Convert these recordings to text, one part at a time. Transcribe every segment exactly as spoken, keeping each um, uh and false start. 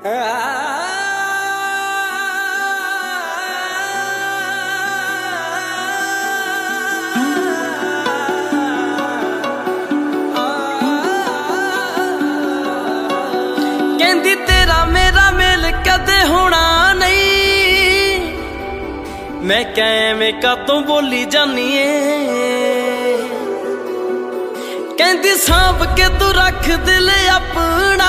कहंदी तेरा मेरा मेल कदे होना नहीं, मैं क्या एवें कातों बोली जानी है। कहंदी सांभ के तू रख दिल अपना,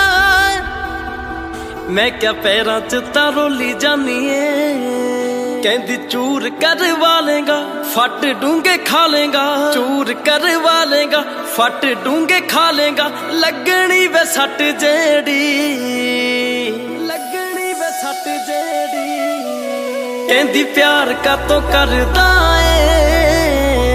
मैं क्या पैरां च तां रोली जानी है। कहंदी चूर करवा लेगा फट डूंगे खा लेगा, चूर करवा लेगा फट डूंगे खा लेगा, लगनी वे सट जेड़ी, लगनी वे सट जेड़ी। कहंदी प्यार का तो करदा है,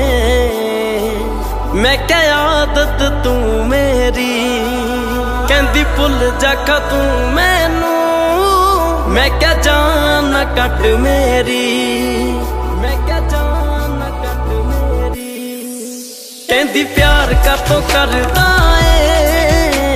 मैं क्या आदत तू मेरी। कहंदी भुल जाखा तू मैनू, मैं क्या जान कट मेरी, मैं क्या जान कट मेरी। कहंदी प्यार का तो करदा है,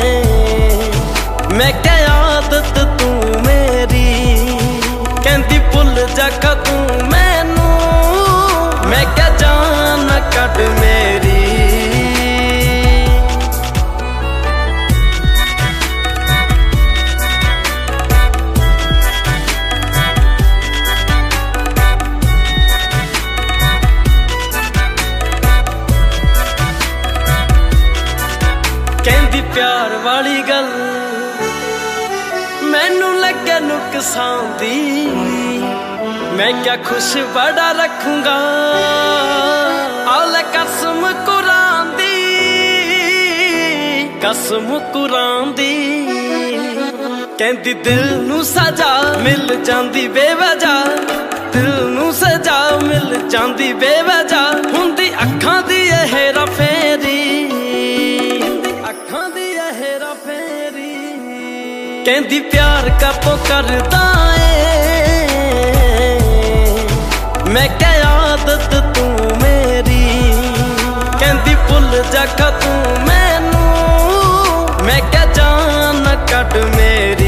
मैं क्या आदत तू मेरी। कहंदी भुल जाखा तू मैनू, मैं क्या जान कट मेरी। कहंदी प्यार वाली गल मैनू लगे नुकसान दी, मैं क्या खुश बड़ा रखूंगा आले कसम कुरान दी, कसम कुरान दी। कहंदी दिल नू सजा मिल जांदी बेवजह, दिल नू सजा मिल जांदी बेवजह, हुंदी अखां दी हेरा फेरी, अखां दी हेरा फेरी। कहंदी प्यार का तो करदा है, मैं क्या आदत तू मेरी। कहंदी भुल जाखा तू मैनू, मैं क्या जान कट मेरी।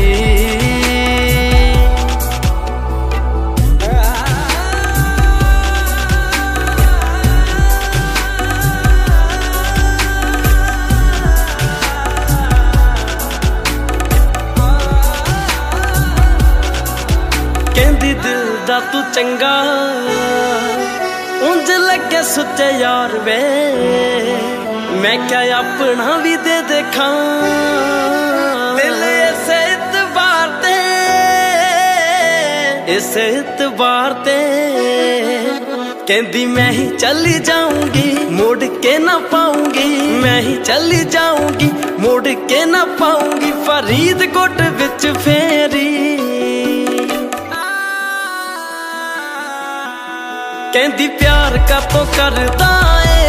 कहंदी दिल दा तू चंगा, उंज लगे सुच्चे यार वे, मैं क्या अपना भी दे देखा दिल इस इतबार ते, इस इतबार ते। कहंदी मैं ही चली जाऊंगी मुड़ के ना पाऊंगी, मैं ही चली जाऊंगी मुड़ के ना पाऊंगी, फरीदकोट विच फेरी। कहंदी प्यार का तो करदा है,